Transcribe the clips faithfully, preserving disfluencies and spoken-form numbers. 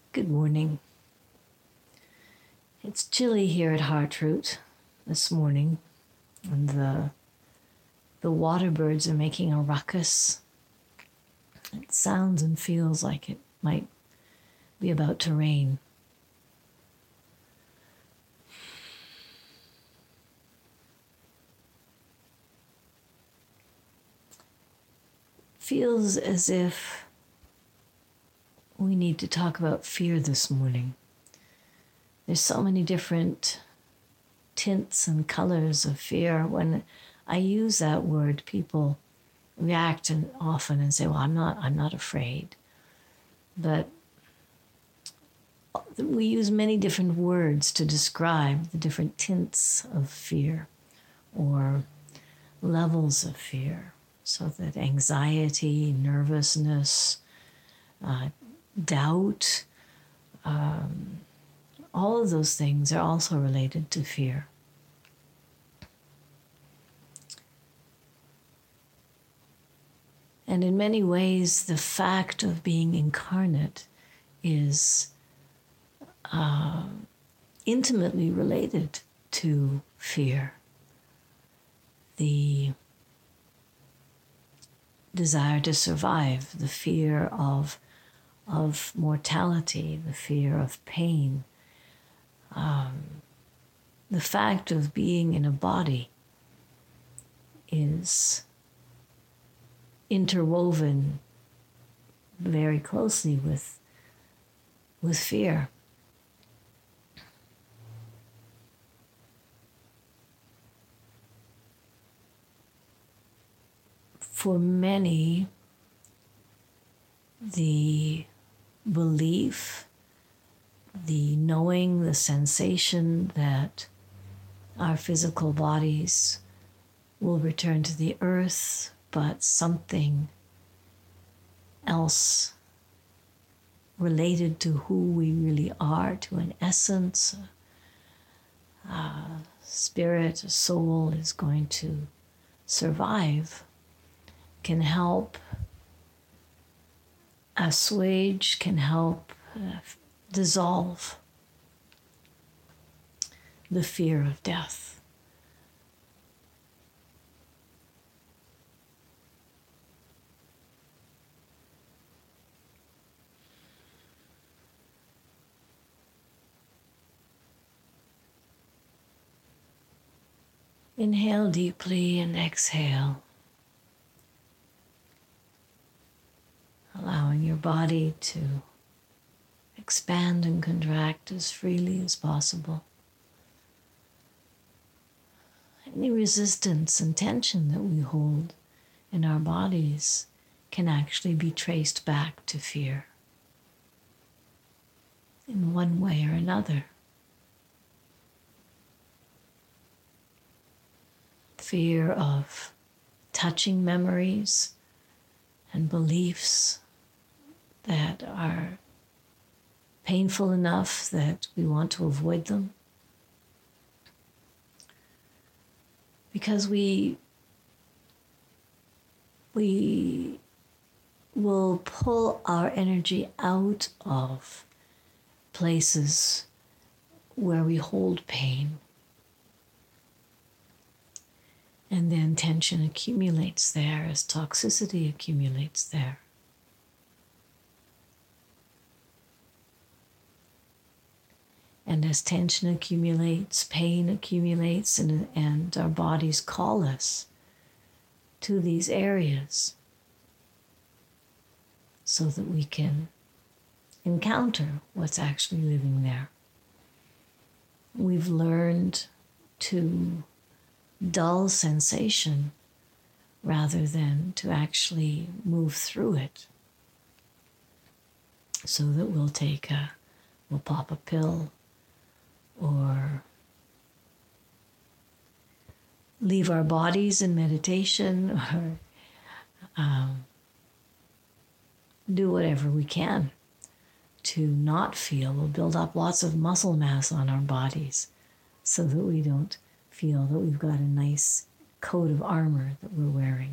Good morning. It's chilly here at Heartroot this morning, and the the water birds are making a ruckus. It sounds and feels like it might be about to rain. Feels as if we need to talk about fear this morning. There's so many different tints and colors of fear. When I use that word, people react and often and say, well, I'm not, I'm not afraid. But we use many different words to describe the different tints of fear or levels of fear. So that anxiety, nervousness, uh, doubt, um, all of those things are also related to fear. And in many ways, the fact of being incarnate is uh, intimately related to fear. The desire to survive, the fear of, of mortality, the fear of pain, um, the fact of being in a body is interwoven very closely with, with fear. For many, the belief, the knowing, the sensation that our physical bodies will return to the earth, but something else related to who we really are, to an essence, a spirit, a soul is going to survive, can help assuage, can help uh, dissolve the fear of death. Inhale deeply and exhale, allowing your body to expand and contract as freely as possible. Any resistance and tension that we hold in our bodies can actually be traced back to fear in one way or another. Fear of touching memories and beliefs that are painful enough that we want to avoid them. Because we, we will pull our energy out of places where we hold pain. And then tension accumulates there as toxicity accumulates there. And as tension accumulates, pain accumulates, and, and our bodies call us to these areas so that we can encounter what's actually living there. We've learned to dull sensation rather than to actually move through it, so that we'll take a, we'll pop a pill or leave our bodies in meditation or um, do whatever we can to not feel. We'll build up lots of muscle mass on our bodies so that we don't feel that we've got a nice coat of armor that we're wearing.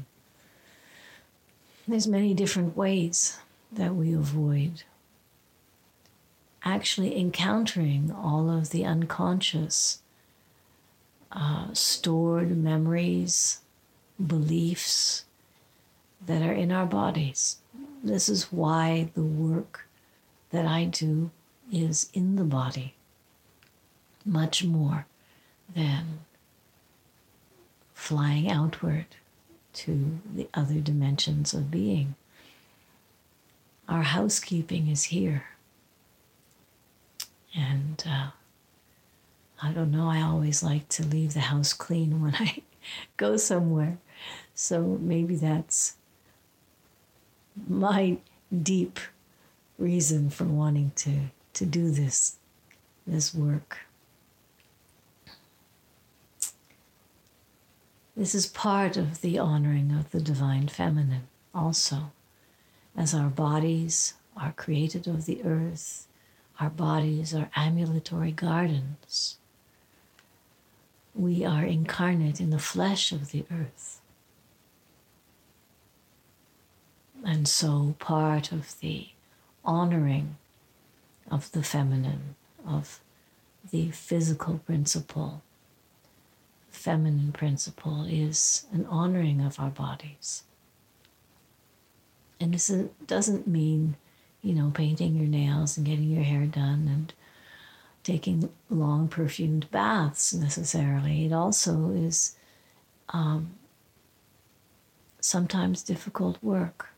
There's many different ways that we avoid actually encountering all of the unconscious uh, stored memories, beliefs that are in our bodies. This is why the work that I do is in the body, much more than flying outward to the other dimensions of being. Our housekeeping is here. And uh, I don't know, I always like to leave the house clean when I go somewhere. So maybe that's my deep reason for wanting to, to do this, this work. This is part of the honoring of the divine feminine also. As our bodies are created of the earth, our bodies are ambulatory gardens. We are incarnate in the flesh of the earth. And so part of the honoring of the feminine, of the physical principle, feminine principle, is an honoring of our bodies. And this doesn't mean, you know, painting your nails and getting your hair done and taking long perfumed baths necessarily. It also is um, sometimes difficult work.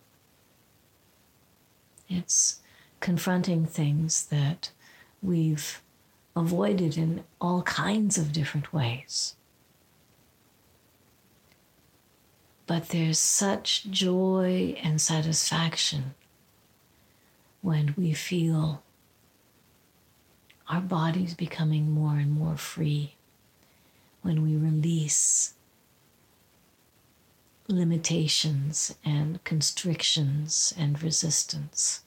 It's confronting things that we've avoided in all kinds of different ways. But there's such joy and satisfaction when we feel our bodies becoming more and more free, when we release limitations and constrictions and resistance.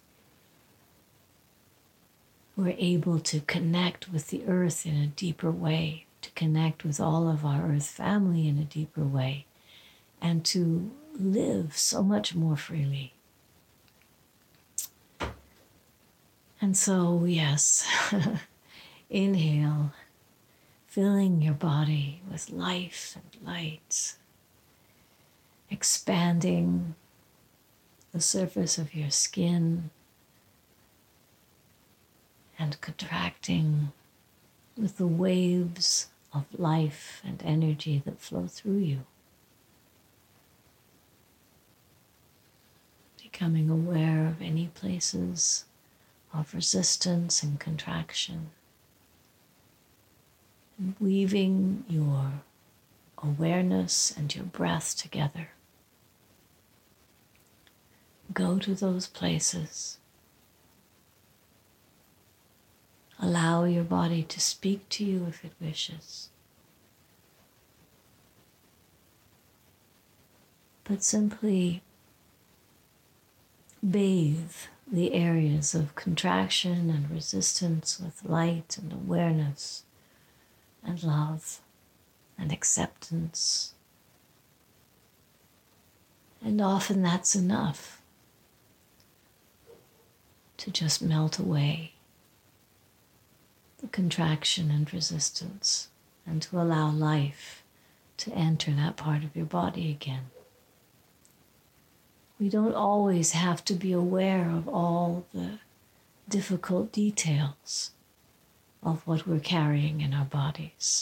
We're able to connect with the earth in a deeper way, to connect with all of our earth family in a deeper way, and to live so much more freely. And so, yes, inhale, filling your body with life and light, expanding the surface of your skin and contracting with the waves of life and energy that flow through you. Becoming aware of any places of resistance and contraction, and weaving your awareness and your breath together. Go to those places. Allow your body to speak to you if it wishes. But simply bathe the areas of contraction and resistance with light and awareness and love and acceptance. And often that's enough to just melt away the contraction and resistance and to allow life to enter that part of your body again. We don't always have to be aware of all the difficult details of what we're carrying in our bodies.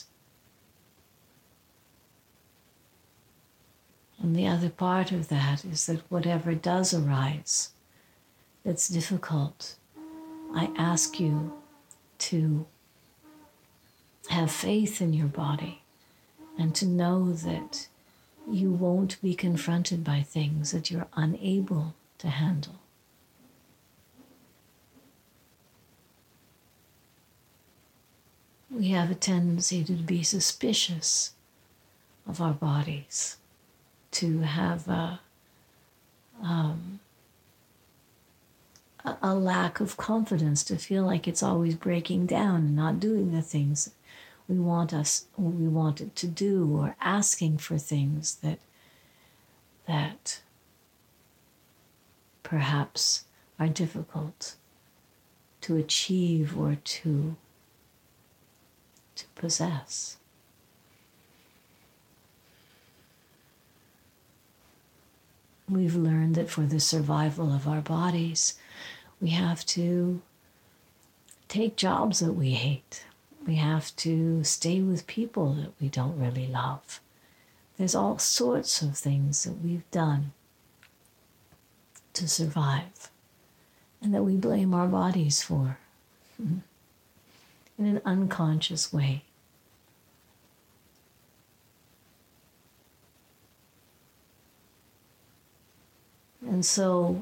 And the other part of that is that whatever does arise that's difficult, I ask you to have faith in your body and to know that you won't be confronted by things that you're unable to handle. We have a tendency to be suspicious of our bodies, to have a, um, a, a lack of confidence, to feel like it's always breaking down and not doing the things we want us, we want it to do, or asking for things that that perhaps are difficult to achieve or to, to possess. We've learned that for the survival of our bodies, we have to take jobs that we hate. We have to stay with people that we don't really love. There's all sorts of things that we've done to survive and that we blame our bodies for in an unconscious way. And so,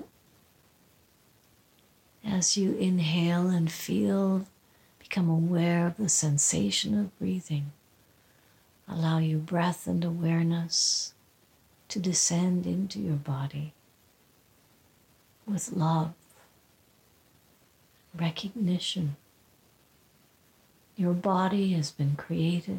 as you inhale and feel, become aware of the sensation of breathing. Allow your breath and awareness to descend into your body with love, recognition. Your body has been created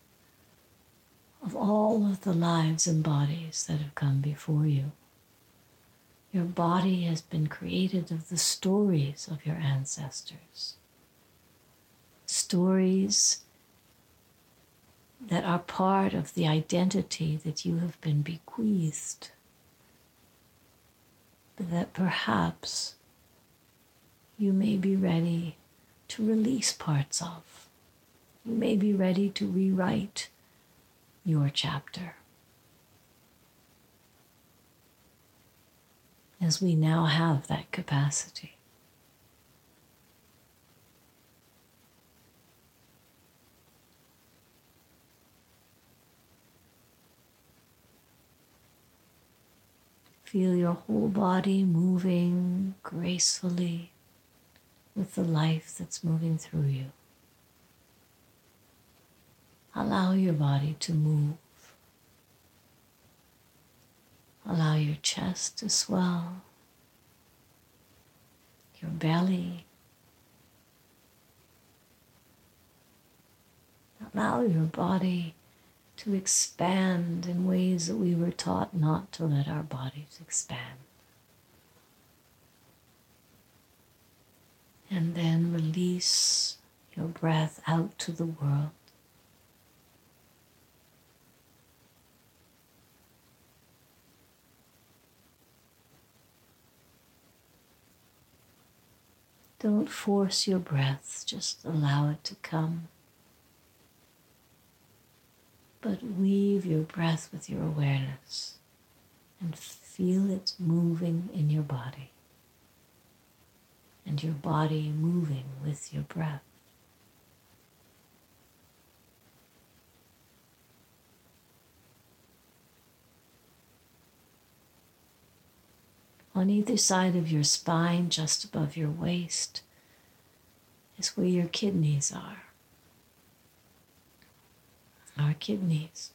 of all of the lives and bodies that have come before you. Your body has been created of the stories of your ancestors. Stories that are part of the identity that you have been bequeathed, but that perhaps you may be ready to release parts of. You may be ready to rewrite your chapter. As we now have that capacity. Feel your whole body moving gracefully with the life that's moving through you. Allow your body to move. Allow your chest to swell, your belly. Allow your body to expand in ways that we were taught not to let our bodies expand. And then release your breath out to the world. Don't force your breath, just allow it to come. But weave your breath with your awareness and feel it moving in your body and your body moving with your breath. On either side of your spine, just above your waist, is where your kidneys are. Our kidneys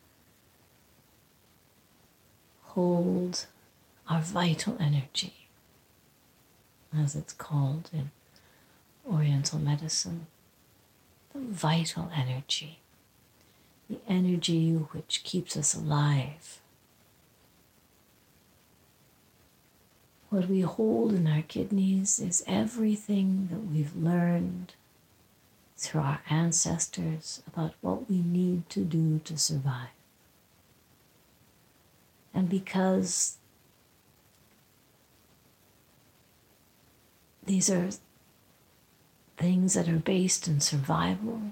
hold our vital energy, as it's called in Oriental medicine, the vital energy, the energy which keeps us alive. What we hold in our kidneys is everything that we've learned through our ancestors about what we need to do to survive. And because these are things that are based in survival,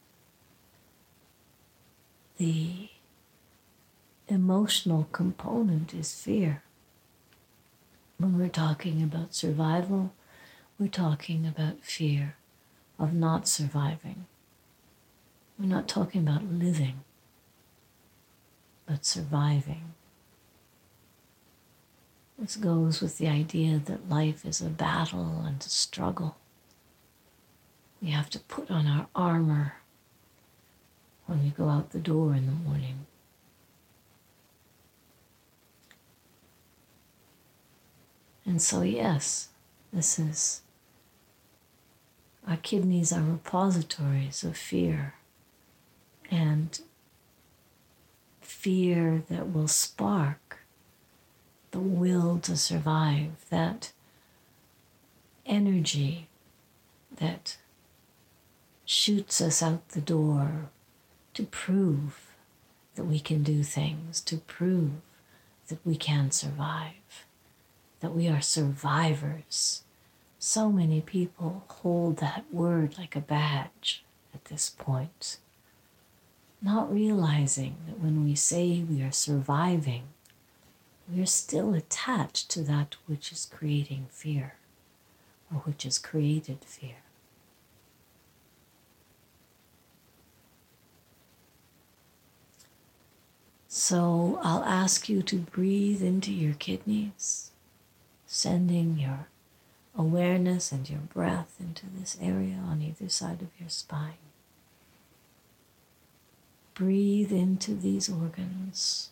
the emotional component is fear. When we're talking about survival, we're talking about fear of not surviving. We're not talking about living, but surviving. This goes with the idea that life is a battle and a struggle. We have to put on our armor when we go out the door in the morning. And so, yes, this is, our kidneys are repositories of fear, and fear that will spark the will to survive, that energy that shoots us out the door to prove that we can do things, to prove that we can survive, that we are survivors. So many people hold that word like a badge at this point, not realizing that when we say we are surviving, we are still attached to that which is creating fear, or which has created fear. So I'll ask you to breathe into your kidneys, sending your awareness and your breath into this area on either side of your spine. Breathe into these organs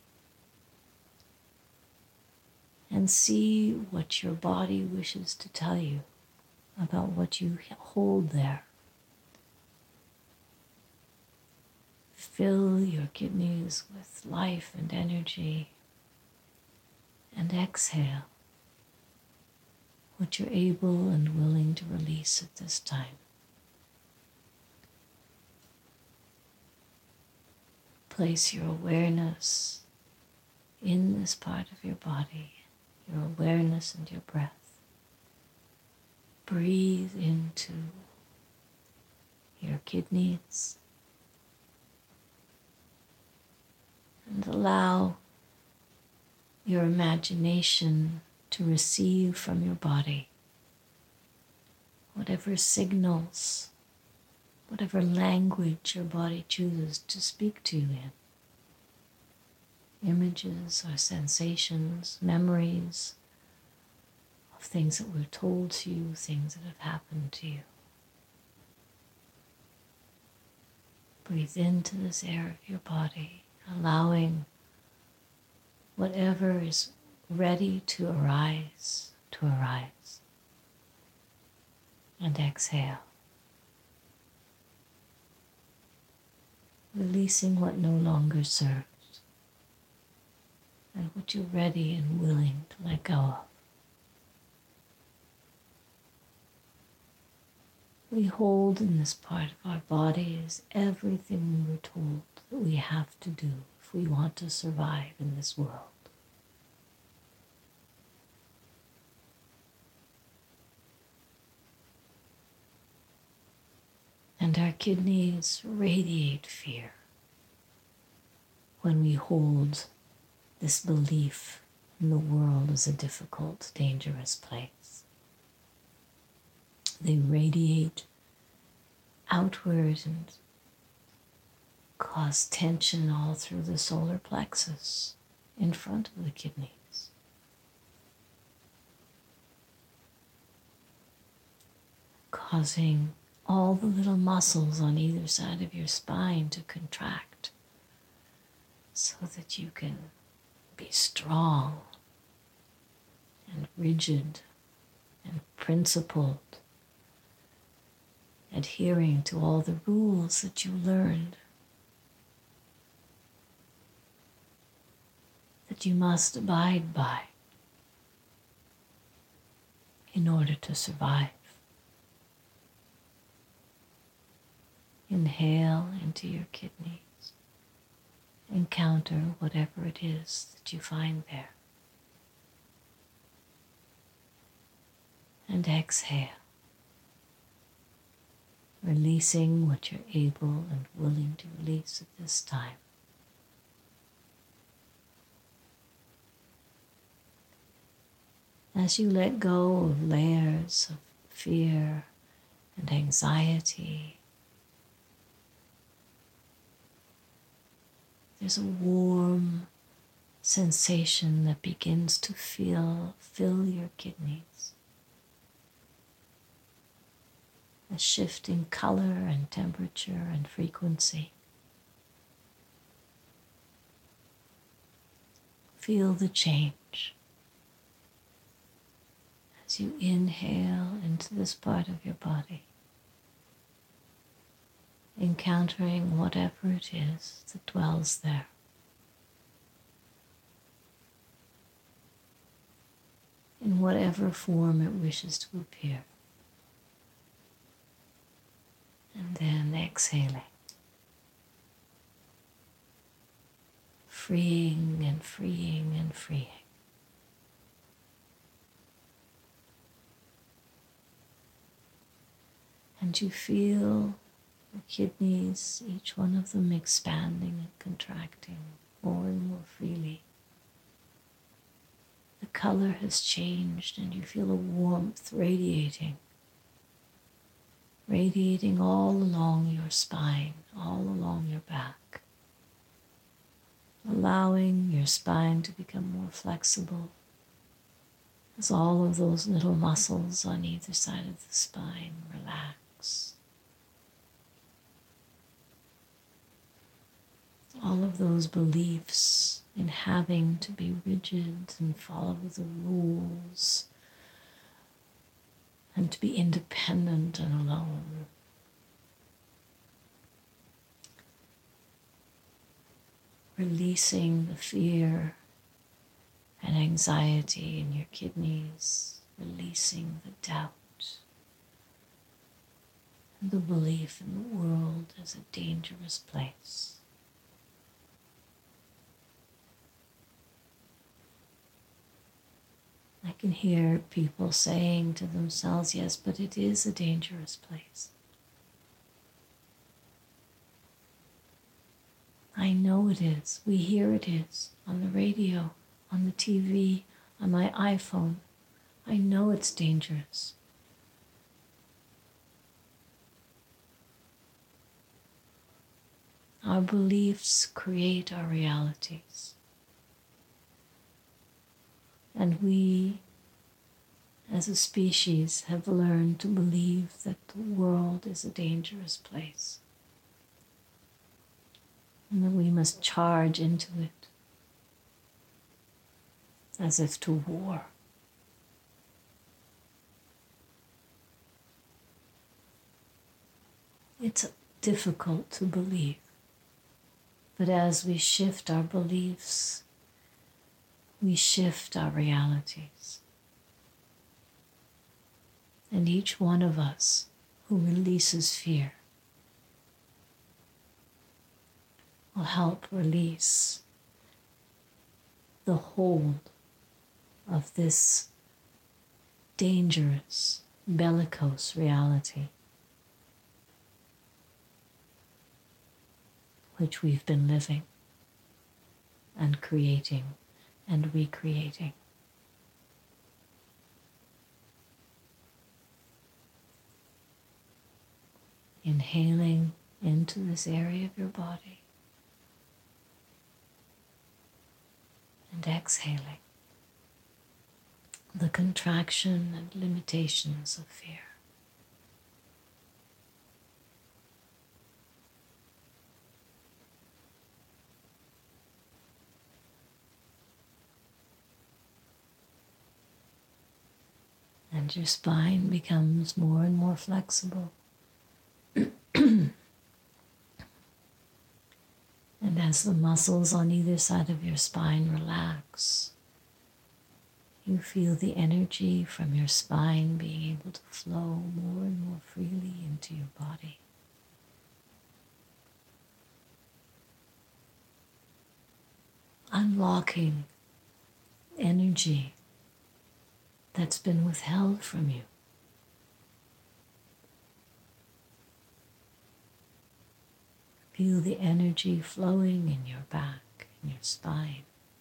and see what your body wishes to tell you about what you hold there. Fill your kidneys with life and energy, and exhale what you're able and willing to release at this time. Place your awareness in this part of your body, your awareness and your breath. Breathe into your kidneys and allow your imagination to receive from your body whatever signals, whatever language your body chooses to speak to you in. Images or sensations, memories of things that were told to you, things that have happened to you. Breathe into this air of your body, allowing whatever is ready to arise, to arise. And exhale, releasing what no longer serves and what you're ready and willing to let go of. We hold in this part of our body is everything we were told that we have to do if we want to survive in this world. And our kidneys radiate fear when we hold this belief in the world as a difficult, dangerous place. They radiate outward and cause tension all through the solar plexus in front of the kidneys. Causing all the little muscles on either side of your spine to contract so that you can be strong and rigid and principled, adhering to all the rules that you learned, that you must abide by in order to survive. Inhale into your kidneys. Encounter whatever it is that you find there. And exhale, releasing what you're able and willing to release at this time. As you let go of layers of fear and anxiety, there's a warm sensation that begins to feel, fill your kidneys. A shift in color and temperature and frequency. Feel the change as you inhale into this part of your body, encountering whatever it is that dwells there. In whatever form it wishes to appear. And then exhaling. Freeing and freeing and freeing. And you feel the kidneys, each one of them expanding and contracting more and more freely. The color has changed and you feel a warmth radiating, radiating all along your spine, all along your back, allowing your spine to become more flexible as all of those little muscles on either side of the spine relax. All of those beliefs in having to be rigid and follow the rules and to be independent and alone. Releasing the fear and anxiety in your kidneys, releasing the doubt and the belief in the world as a dangerous place. I can hear people saying to themselves, yes, but it is a dangerous place. I know it is. We hear it is on the radio, on the T V, on my iPhone. I know it's dangerous. Our beliefs create our realities. And we, as a species, have learned to believe that the world is a dangerous place. And that we must charge into it as if to war. It's difficult to believe, but as we shift our beliefs, we shift our realities. And each one of us who releases fear will help release the hold of this dangerous, bellicose reality which we've been living and creating and recreating. Inhaling into this area of your body and exhaling the contraction and limitations of fear. And your spine becomes more and more flexible. And as the muscles on either side of your spine relax, you feel the energy from your spine being able to flow more and more freely into your body. Unlocking energy that's been withheld from you. Feel the energy flowing in your back, in your spine,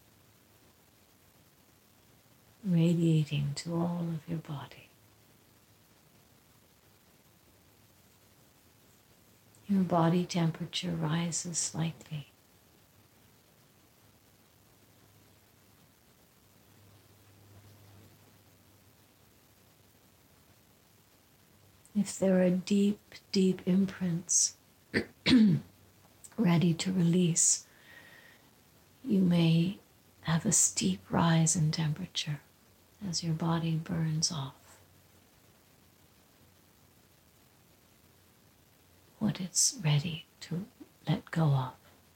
radiating to all of your body. Your body temperature rises slightly. If there are deep, deep imprints ready to release, you may have a steep rise in temperature as your body burns off what it's ready to let go of.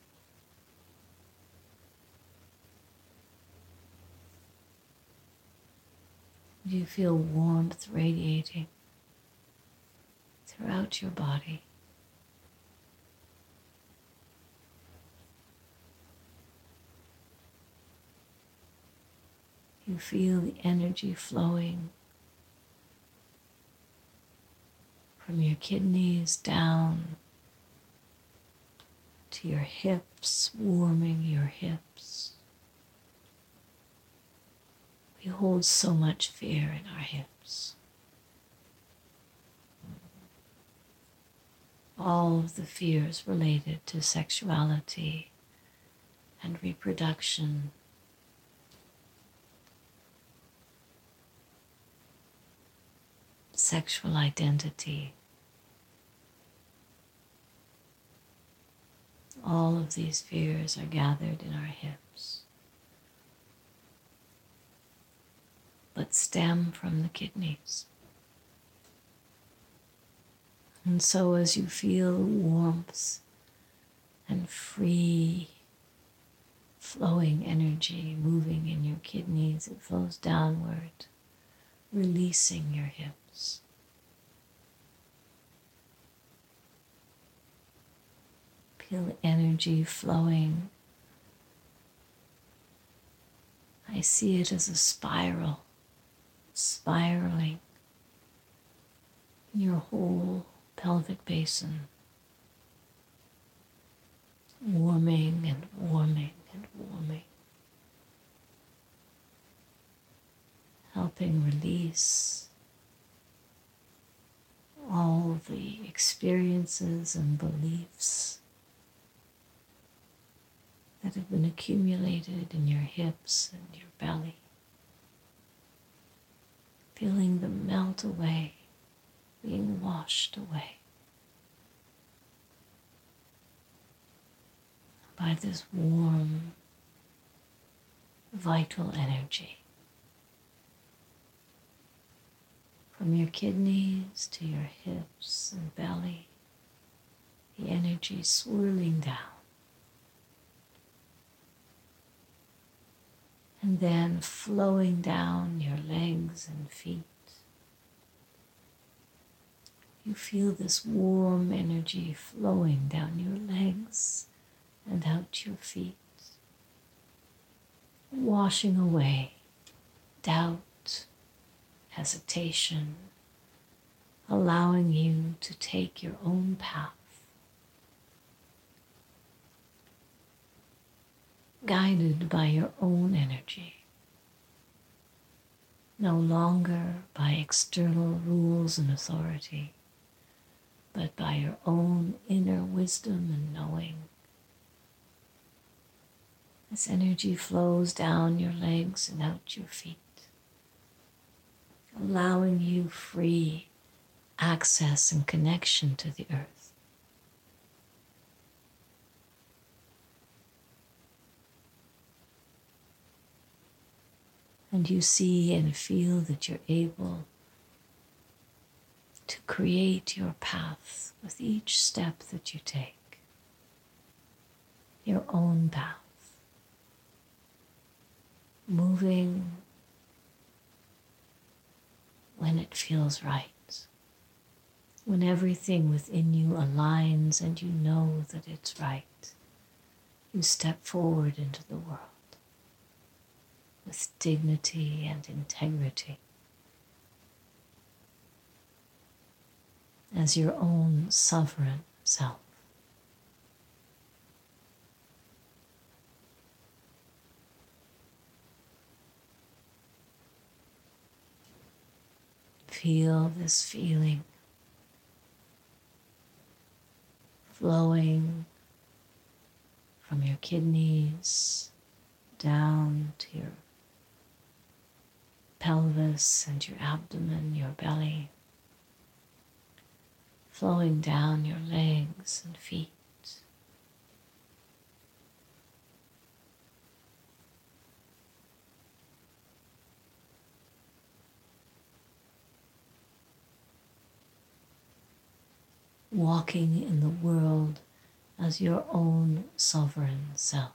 You feel warmth radiating throughout your body. You feel the energy flowing from your kidneys down to your hips, warming your hips. We hold so much fear in our hips. All of the fears related to sexuality and reproduction, sexual identity. All of these fears are gathered in our hips, but stem from the kidneys. And so as you feel warmth and free flowing energy moving in your kidneys, it flows downward, releasing your hips. Feel energy flowing. I see it as a spiral, spiraling in your whole pelvic basin, warming and warming and warming, helping release all the experiences and beliefs that have been accumulated in your hips and your belly, feeling them melt away, being washed away by this warm, vital energy. From your kidneys to your hips and belly, the energy swirling down. And then flowing down your legs and feet. You feel this warm energy flowing down your legs and out your feet, washing away doubt, hesitation, allowing you to take your own path, guided by your own energy, no longer by external rules and authority, but by your own inner wisdom and knowing. This energy flows down your legs and out your feet, allowing you free access and connection to the earth. And you see and feel that you're able to create your path with each step that you take, your own path, moving when it feels right, when everything within you aligns and you know that it's right. You step forward into the world with dignity and integrity as your own sovereign self. Feel this feeling flowing from your kidneys down to your pelvis and your abdomen, your belly, flowing down your legs and feet. Walking in the world as your own sovereign self.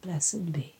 Blessed be.